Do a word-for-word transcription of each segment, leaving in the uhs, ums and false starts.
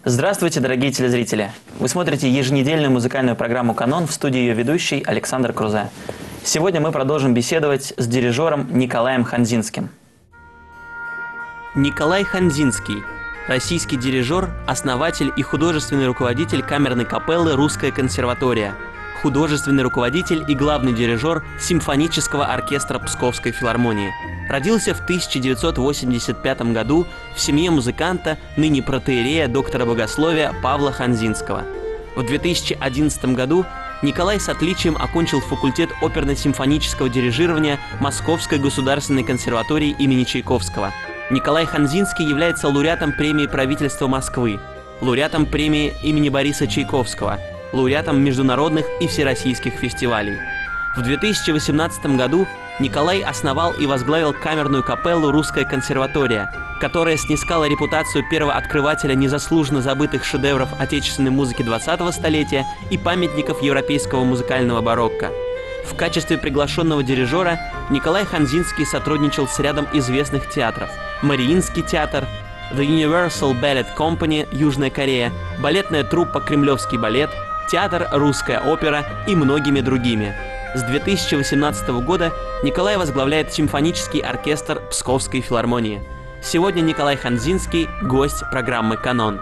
Здравствуйте, дорогие телезрители! Вы смотрите еженедельную музыкальную программу «Канон», в студии ее ведущий Александр Крузе. Сегодня мы продолжим беседовать с дирижером Николаем Ханзинским. Николай Ханзинский – российский дирижер, основатель и художественный руководитель камерной капеллы «Русская консерватория», художественный руководитель и главный дирижер симфонического оркестра Псковской филармонии. Родился в тысяча девятьсот восемьдесят пятом году в семье музыканта, ныне протоиерея, доктора богословия Павла Ханзинского. В две тысячи одиннадцатом году Николай с отличием окончил факультет оперно-симфонического дирижирования Московской государственной консерватории имени Чайковского. Николай Ханзинский является лауреатом премии правительства Москвы, лауреатом премии имени Бориса Чайковского, лауреатом международных и всероссийских фестивалей. В две тысячи восемнадцатом году Николай основал и возглавил камерную капеллу «Русская консерватория», которая снискала репутацию первооткрывателя незаслуженно забытых шедевров отечественной музыки двадцатого столетия и памятников европейского музыкального барокко. В качестве приглашенного дирижера Николай Ханзинский сотрудничал с рядом известных театров: Мариинский театр, The Universal Ballet Company, Южная Корея, балетная труппа «Кремлевский балет», театр «Русская опера» и многими другими. С две тысячи восемнадцатого года Николай возглавляет симфонический оркестр Псковской филармонии. Сегодня Николай Ханзинский – гость программы «Канон».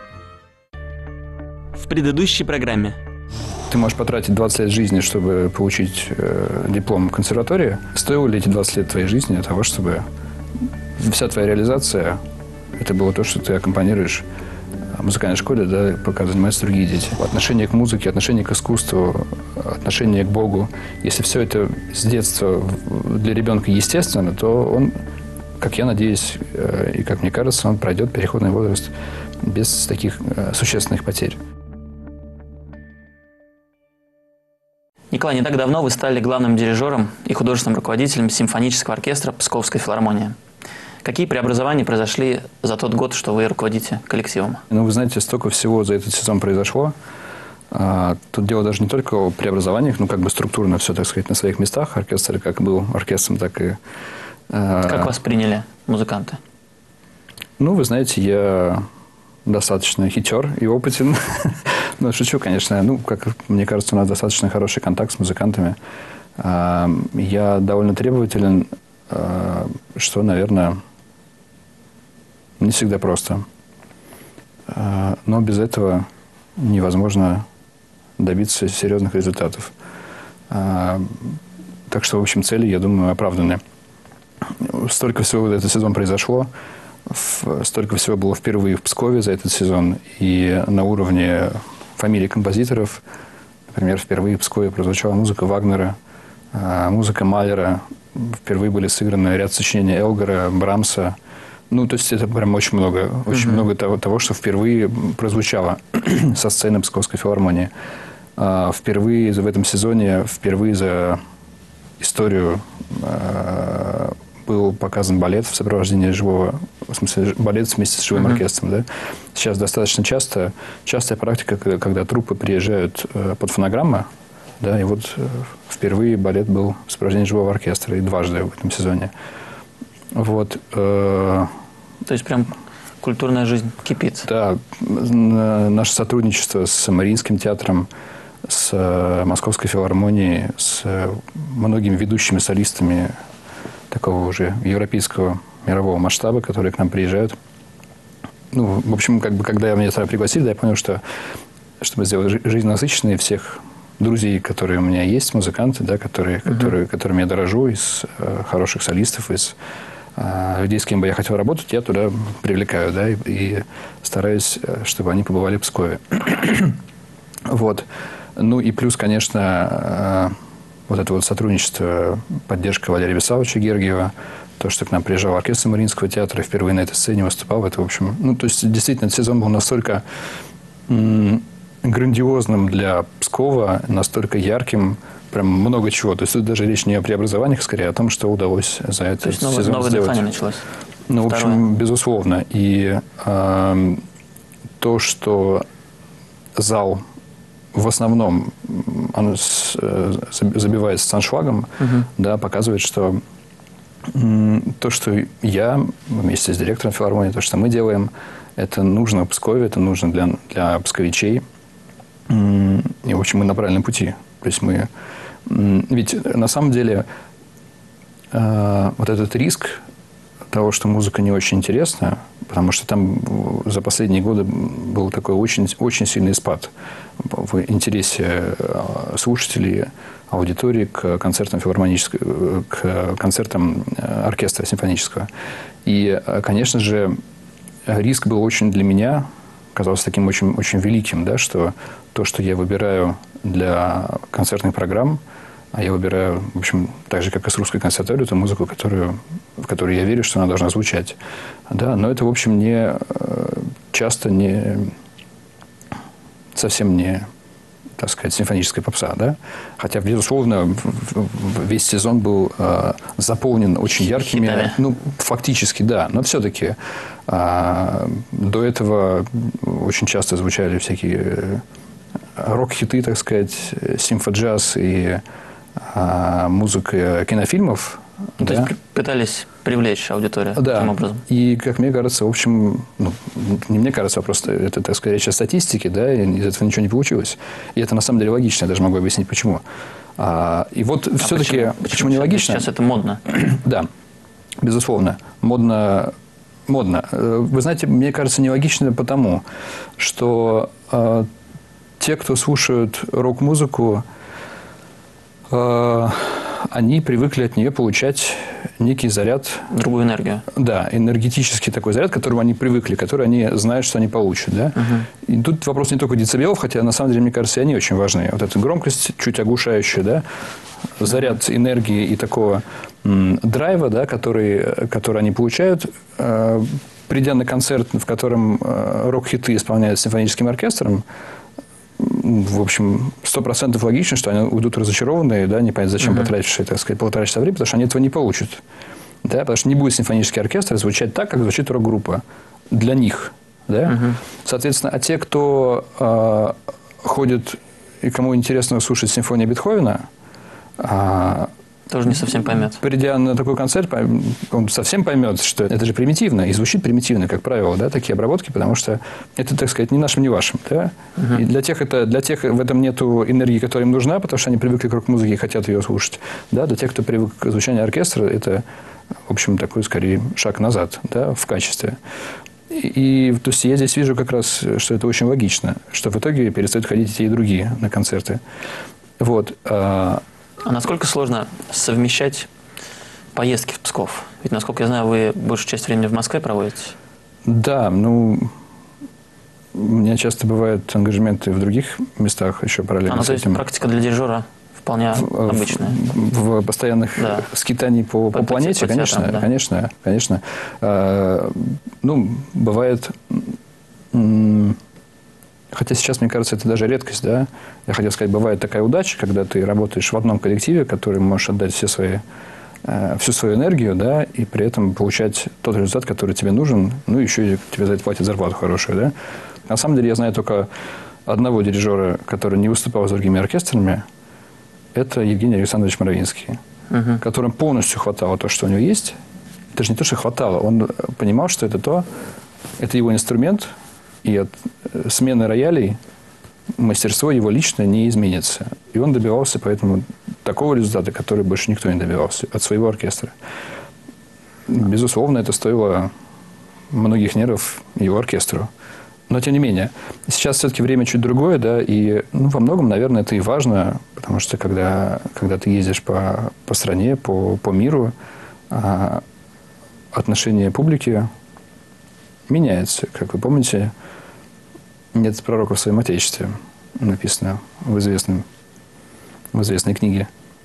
В предыдущей программе. Ты можешь потратить двадцать лет жизни, чтобы получить э, диплом консерватории. Стоило ли эти двадцать лет твоей жизни для того, чтобы вся твоя реализация – это было то, что ты аккомпанируешь в музыкальной школе, да, пока занимаются другие дети. Отношение к музыке, отношение к искусству, отношение к Богу. Если все это с детства для ребенка естественно, то он, как я надеюсь, и как мне кажется, он пройдет переходный возраст без таких существенных потерь. Николай, не так давно вы стали главным дирижером и художественным руководителем симфонического оркестра Псковской филармонии. Какие преобразования произошли за тот год, что вы руководите коллективом? Ну, вы знаете, столько всего за этот сезон произошло. А, тут дело даже не только о преобразованиях, ну, как бы структурно все, так сказать, на своих местах. Оркестр как был оркестром, так и... А... Как вас приняли музыканты? Ну, вы знаете, я достаточно хитер и опытен. Ну, шучу, конечно. Ну, как мне кажется, у нас достаточно хороший контакт с музыкантами. А, я довольно требователен, а, что, наверное... Не всегда просто. Но без этого невозможно добиться серьезных результатов. Так что, в общем, цели, я думаю, оправданы. Столько всего этот сезон произошло, столько всего было впервые в Пскове за этот сезон. И на уровне фамилий композиторов, например, впервые в Пскове прозвучала музыка Вагнера, музыка Малера, впервые были сыграны ряд сочинений Элгара, Брамса. Ну, то есть это прям очень много, очень uh-huh. много того, того, что впервые прозвучало со сцены Псковской филармонии. А, впервые в этом сезоне, впервые за историю а, был показан балет в сопровождении живого, в смысле, балет вместе с живым uh-huh. оркестром. Да? Сейчас достаточно часто, частая практика, когда, когда труппы приезжают а, под фонограммы, да, и вот а, впервые балет был в сопровождении живого оркестра, и дважды в этом сезоне. Вот. Э, То есть прям культурная жизнь кипит. Да. Наше сотрудничество с Мариинским театром, с Московской филармонией, с многими ведущими солистами такого уже европейского мирового масштаба, которые к нам приезжают. Ну, в общем, как бы, когда меня сюда пригласили, да, я понял, что чтобы сделать жизнь насыщенной, всех друзей, которые у меня есть, музыканты, да, которые, uh-huh. которые, которыми я дорожу, из э, хороших солистов, из людей, с кем бы я хотел работать, я туда привлекаю, да, и, и стараюсь, чтобы они побывали в Пскове. Вот. Ну и плюс, конечно, вот это вот сотрудничество, поддержка Валерия Висаловича Гергиева, то, что к нам приезжал оркестр Мариинского театра, впервые на этой сцене выступал, это, в общем, ну, то есть, действительно, этот сезон был настолько м- грандиозным для Пскова, настолько ярким, прям много чего. То есть тут даже речь не о преобразованиях, скорее о том, что удалось за этот то есть сезон новое, новое сделать. Дыхание началось. Ну, Второе. в общем, безусловно. И э, то, что зал в основном он с, забивается с аншлагом, uh-huh. да, показывает, что м, то, что я вместе с директором филармонии, то, что мы делаем, Это нужно Пскове, это нужно для, для псковичей. И, в общем, мы на правильном пути. То есть мы... Ведь на самом деле вот этот риск того, что музыка не очень интересна, потому что там за последние годы был такой очень, очень сильный спад в интересе слушателей, аудитории к концертам филармонического, к концертам оркестра симфонического. И, конечно же, риск был очень для меня, казался таким очень, очень великим, да, что то, что я выбираю для концертных программ, а я выбираю, в общем, так же, как и с русской консерваторией, ту музыку, которую, в которую я верю, что она должна звучать. Да, но это, в общем, не часто не совсем не, так сказать, симфоническая попса, да? Хотя, безусловно, весь сезон был э, заполнен очень яркими... Хитами. Ну, фактически, да. Но все-таки э, до этого очень часто звучали всякие рок-хиты, так сказать, симфоджаз и э, музыка кинофильмов. Ну, да? То есть пытались привлечь аудиторию Да. таким образом. И, как мне кажется, в общем, ну, не мне кажется, а просто это, так сказать, речь о статистике, да, и из этого ничего не получилось. И это на самом деле логично, я даже могу объяснить, почему. А, и вот А все-таки, почему, почему, почему не логично? Сейчас это модно. Да, безусловно, модно. Модно. Вы знаете, мне кажется, нелогично потому, что э, те, кто слушают рок-музыку, э, они привыкли от нее получать некий заряд. Другую энергию. Да, энергетический такой заряд, к которому они привыкли, который они знают, что они получат. Да? Угу. И тут вопрос не только децибелов, хотя на самом деле, мне кажется, и они очень важны. Вот эта громкость чуть оглушающая, да? Заряд энергии и такого м, драйва, да, который, который они получают, э, придя на концерт, в котором э, рок-хиты исполняют симфоническим оркестром. В общем, сто процентов логично, что они уйдут разочарованные, да, не понятно, зачем uh-huh. потратившие, так сказать, полтора часа времени, потому что они этого не получат. Да, потому что не будет симфонический оркестр звучать так, как звучит рок-группа. Для них. Да? Uh-huh. Соответственно, а те, кто э, ходит и кому интересно слушать симфонию Бетховена, э, тоже не совсем поймет. Придя на такой концерт, он совсем поймет, что это же примитивно, и звучит примитивно, как правило, да, такие обработки, потому что это, так сказать, не нашим, не вашим. Да? Uh-huh. И для тех, это, для тех в этом нету энергии, которая им нужна, потому что они привыкли к рок-музыке и хотят ее слушать. Да? Для тех, кто привык к звучанию оркестра, это, в общем, такой, скорее, шаг назад, да, в качестве. И, и то есть я здесь вижу как раз, что это очень логично, что в итоге перестают ходить и те, и другие на концерты. Вот. А насколько сложно совмещать поездки в Псков? Ведь, насколько я знаю, вы большую часть времени в Москве проводите. Да, ну, у меня часто бывают ангажементы в других местах еще параллельно а, ну, с то есть этим. Практика для дирижера вполне в, обычная. В, в постоянных да. скитаниях по, по, по планете, по конечно, театрам, да. конечно, конечно. А, ну, бывает... М- Хотя сейчас, мне кажется, это даже редкость, да. Я хотел сказать, бывает такая удача, когда ты работаешь в одном коллективе, который можешь отдать все свои, э, всю свою энергию, да, и при этом получать тот результат, который тебе нужен, ну, еще и тебе за это платят зарплату хорошую, да. На самом деле, я знаю только одного дирижера, который не выступал с другими оркестрами, это Евгений Александрович Моровинский, угу. которым полностью хватало то, что у него есть. Это же не то, что хватало, он понимал, что это то, это его инструмент, и от смены роялей мастерство его лично не изменится. И он добивался поэтому такого результата, который больше никто не добивался от своего оркестра. Безусловно, это стоило многих нервов его оркестру. Но, тем не менее, сейчас все-таки время чуть другое, да, и ну, во многом, наверное, это и важно, потому что когда, когда ты ездишь по, по стране, по, по миру, а, отношение публики меняется. Как вы помните, «Нет пророка в своем Отечестве» написано в, известном, в известной книге.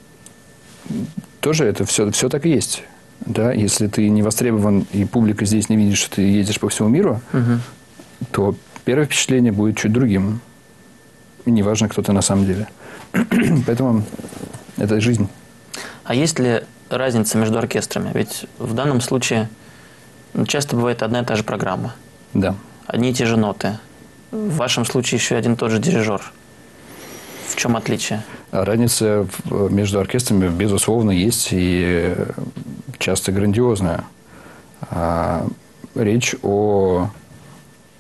Тоже это все, все так и есть. Да? Если ты не востребован, и публика здесь не видит, что ты едешь по всему миру, угу. то первое впечатление будет чуть другим. И неважно, кто ты на самом деле. Поэтому это жизнь. А есть ли разница между оркестрами? Ведь в данном случае часто бывает одна и та же программа. Да. Одни и те же ноты. В вашем случае еще один и тот же дирижер. В чем отличие? Разница между оркестрами, безусловно, есть и часто грандиозная. Речь о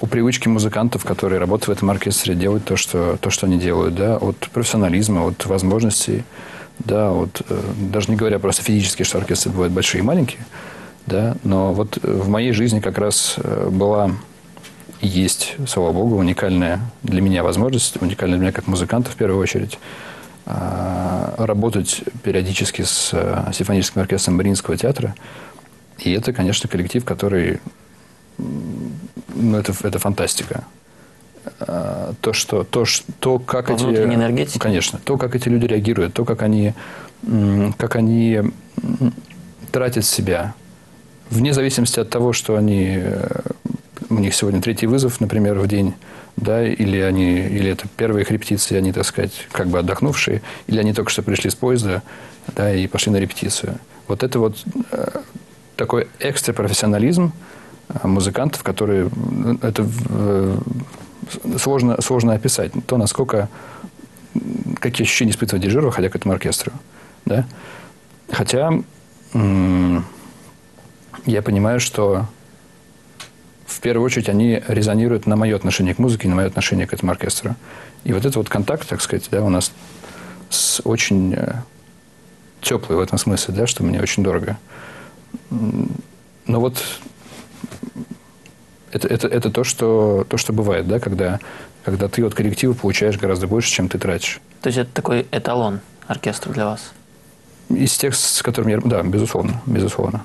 о привычке музыкантов, которые работают в этом оркестре, делать то, что, то, что они делают, да, от профессионализма, от возможностей, да, от, даже не говоря просто физически, что оркестры бывают большие и маленькие, да, но вот в моей жизни как раз была и есть, слава богу, уникальная для меня возможность, уникальная для меня как музыканта в первую очередь, работать периодически с симфоническим оркестром Мариинского театра. И это, конечно, коллектив, который... Ну, это, это фантастика. То, что, то, что, как По эти... внутренней энергетике? Конечно. То, как эти люди реагируют, то, как они, как они тратят себя. Вне зависимости от того, что они... У них сегодня третий вызов, например, в день, да, или, они, или это первые их репетиции, они, так сказать, как бы отдохнувшие, или они только что пришли с поезда, да, и пошли на репетицию. Вот это вот э, такой экстрапрофессионализм э, музыкантов, которые... Это э, сложно, сложно описать. То, насколько... Какие ощущения испытывает дирижер, выходя к этому оркестру. Да? Хотя м- я понимаю, что в первую очередь они резонируют на мое отношение к музыке и на мое отношение к этому оркестру. И вот этот вот контакт, так сказать, да, у нас с очень э, теплый в этом смысле, да, что мне очень дорого. Но вот это, это, это то, что, то, что бывает, да, когда, когда ты от коллектива получаешь гораздо больше, чем ты тратишь. То есть это такой эталон оркестра для вас? Из тех, с которыми я... Да, безусловно, безусловно.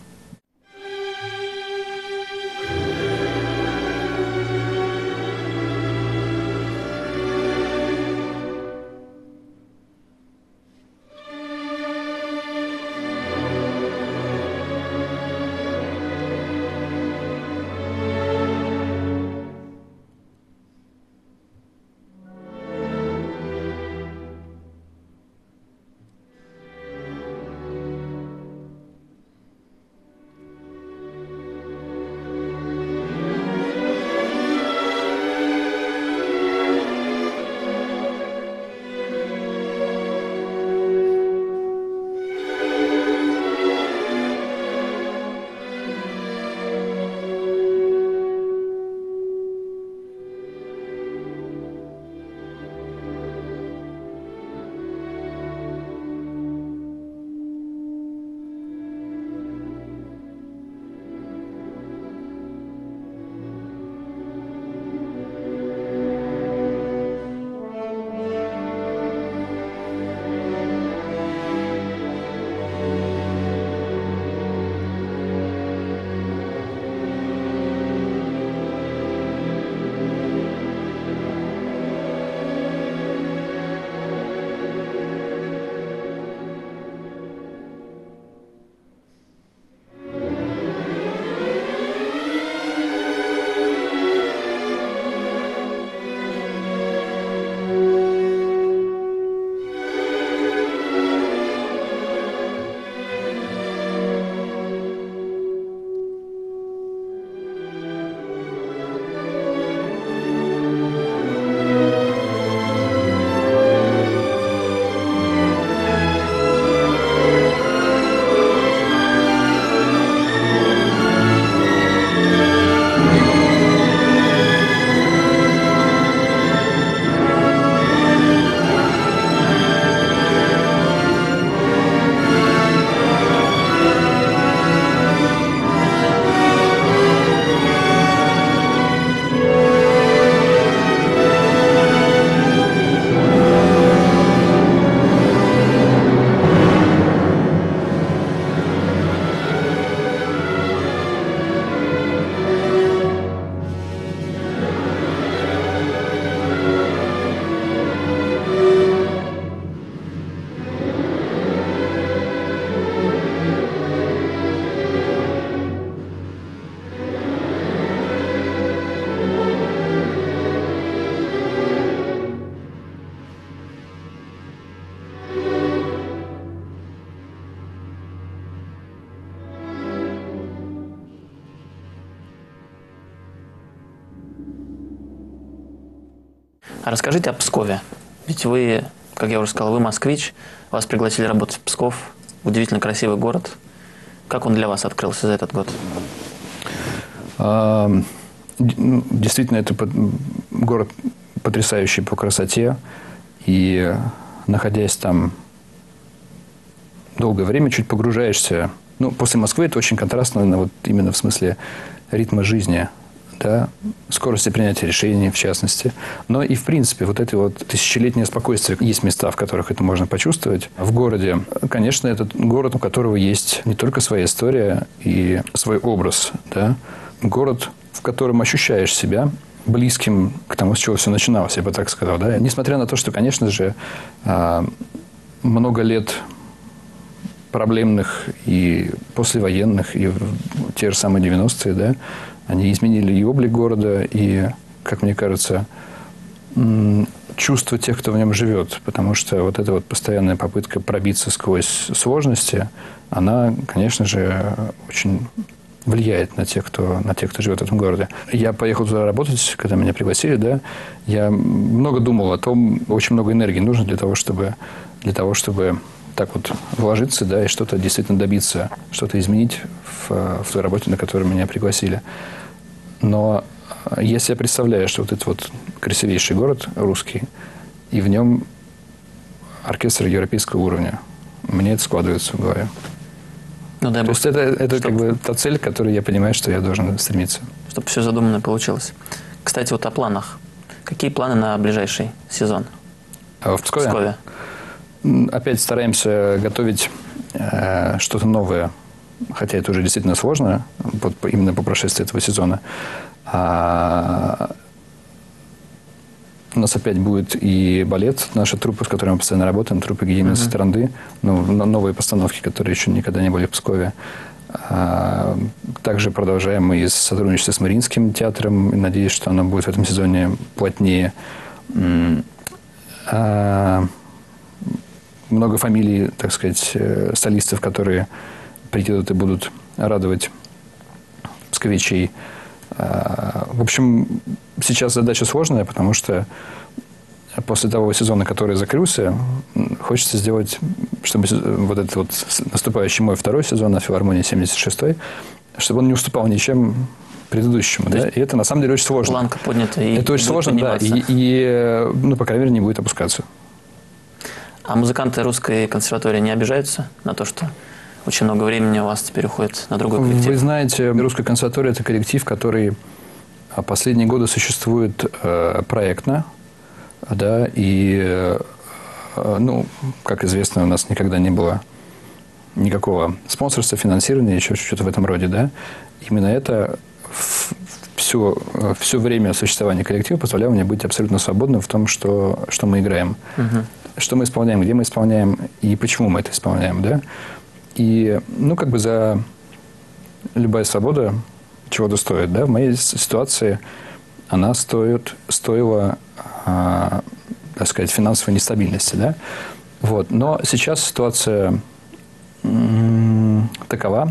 А расскажите о Пскове. Ведь вы, как я уже сказал, вы москвич, вас пригласили работать в Псков. Удивительно красивый город. Как он для вас открылся за этот год? действительно, это город потрясающий по красоте. И, находясь там долгое время, чуть погружаешься. Ну, после Москвы это очень контрастно, вот именно в смысле ритма жизни, да, скорости принятия решений, в частности. Но и, в принципе, вот это вот тысячелетнее спокойствие. Есть места, в которых это можно почувствовать. В городе, конечно, это город, у которого есть не только своя история и свой образ, да. Город, в котором ощущаешь себя близким к тому, с чего все начиналось, я бы так сказал, да. Несмотря на то, что, конечно же, много лет проблемных и послевоенных, и те же самые девяностые, да, они изменили и облик города, и, как мне кажется, чувство тех, кто в нем живет. Потому что вот эта вот постоянная попытка пробиться сквозь сложности, она, конечно же, очень влияет на тех, кто, на тех, кто живет в этом городе. Я поехал туда работать, когда меня пригласили, да, я много думал о том, очень много энергии нужно для того, чтобы, для того, чтобы так вот вложиться, да, и что-то действительно добиться, что-то изменить в, в той работе, на которую меня пригласили. Но я себе представляю, что вот этот вот красивейший город русский, и в нем оркестр европейского уровня. Мне это складывается в голове. Ну, дай То бог, есть это, это чтоб, как бы та цель, к которой я понимаю, что я должен стремиться. Чтобы все задуманное получилось. Кстати, вот о планах. Какие планы на ближайший сезон? А в Пскове? В Пскове. Опять стараемся готовить э, что-то новое, хотя это уже действительно сложно, вот, именно по прошествии этого сезона. А, у нас опять будет и балет, наша труппа, с которой мы постоянно работаем, труппа Гедимина uh-huh. Сатаранды, ну, новые постановки, которые еще никогда не были в Пскове. А, также продолжаем мы и сотрудничество с Мариинским театром, и надеюсь, что оно будет в этом сезоне плотнее. А, много фамилий, так сказать, солистов, которые приедут и будут радовать псковичей. В общем, сейчас задача сложная, потому что после того сезона, который закрылся, хочется сделать, чтобы вот этот вот наступающий мой второй сезон на филармонии семьдесят шестой, чтобы он не уступал ничем предыдущему. Да? И это на самом деле очень сложно. Планка поднята и это очень сложно, да, и, и, ну, по крайней мере, не будет опускаться. А музыканты русской консерватории не обижаются на то, что очень много времени у вас теперь уходит на другой коллектив? Вы знаете, русская консерватория – это коллектив, который последние годы существует э, проектно, да, и, э, ну, как известно, у нас никогда не было никакого спонсорства, финансирования, еще что-то в этом роде, да. Именно это все, все время существования коллектива позволяло мне быть абсолютно свободным в том, что, что мы играем. Угу. Что мы исполняем, где мы исполняем и почему мы это исполняем, да. И, ну, как бы за любая свобода чего-то стоит, да. В моей ситуации она стоит, стоила, а, так сказать, финансовой нестабильности, да. Вот. Но сейчас ситуация м- такова,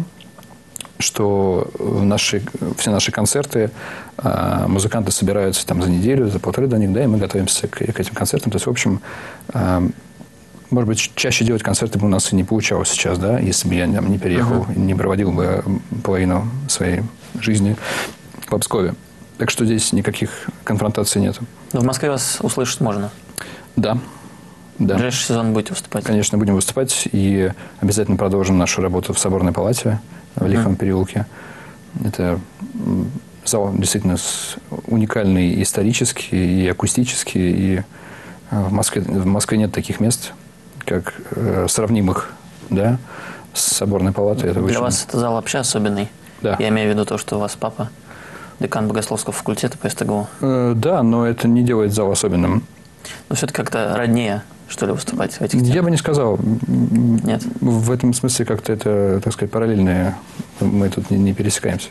что наши, все наши концерты, э, музыканты собираются там за неделю, за полторы до них, да, и мы готовимся к, к этим концертам. То есть, в общем, э, может быть, чаще делать концерты бы у нас и не получалось сейчас, да, если бы я там, не переехал, uh-huh. не проводил бы половину своей жизни в Пскове. Так что здесь никаких конфронтаций нет. Но в Москве вас услышать можно? Да. Да. В ближайший сезон будете выступать? Конечно, будем выступать и обязательно продолжим нашу работу в Соборной палате в Лиховом mm. переулке. Это зал действительно уникальный исторически и акустически. И в Москве, в Москве нет таких мест, как э, сравнимых, да, с Соборной палатой. Это Для очень... вас это зал вообще особенный? Да. Я имею в виду то, что у вас папа декан богословского факультета по СТГУ. Э, да, но это не делает зал особенным. Но все-таки как-то роднее, что ли, выступать в этих темах? Я бы не сказал. Нет? В этом смысле как-то это, так сказать, параллельные. Мы тут не, не пересекаемся.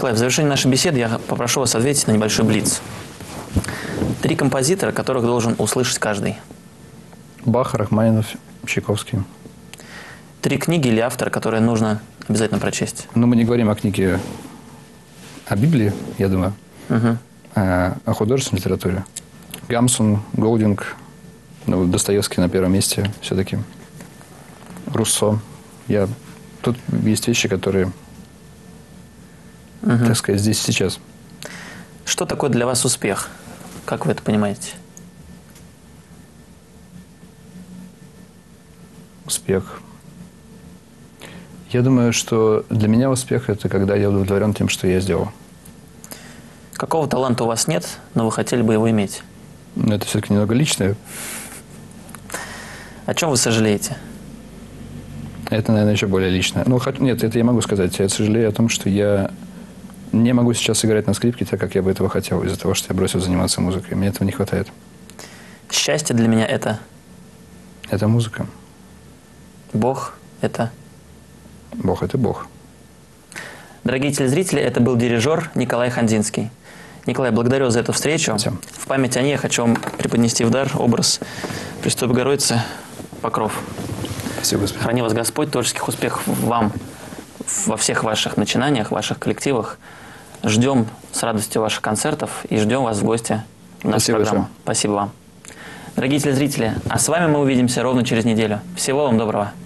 Николай, в завершении нашей беседы я попрошу вас ответить на небольшой блиц. Три композитора, которых должен услышать каждый. Бах, Рахманинов, Чайковский. Три книги или автора, которые нужно обязательно прочесть. Ну, мы не говорим о книге о Библии, я думаю, Угу. а о художественной литературе. Гамсун, Голдинг, ну, Достоевский на первом месте все-таки. Руссо. Я... Тут есть вещи, которые, Угу. так сказать, здесь и сейчас. Что такое для вас успех? Как вы это понимаете? Успех. Я думаю, что для меня успех – это когда я удовлетворен тем, что я сделал. Какого таланта у вас нет, но вы хотели бы его иметь? Но это все-таки немного личное. О чем вы сожалеете? Это, наверное, еще более личное. Ну, хоть, нет, это я могу сказать. Я сожалею о том, что я не могу сейчас играть на скрипке так, как я бы этого хотел, из-за того, что я бросил заниматься музыкой. Мне этого не хватает. Счастье для меня – это Это музыка. Бог, это… Бог – это Бог. Дорогие телезрители, это был дирижер Николай Хандзинский. Николай, благодарю за эту встречу. Спасибо. В память о ней я хочу вам преподнести в дар образ Пресвятой Богородицы Покров. Спасибо, Господи. Храни вас Господь, творческих успехов вам во всех ваших начинаниях, ваших коллективах. Ждем с радостью ваших концертов и ждем вас в гости в нашу Спасибо программу. большое. Спасибо вам. Дорогие телезрители, а с вами мы увидимся ровно через неделю. Всего вам доброго.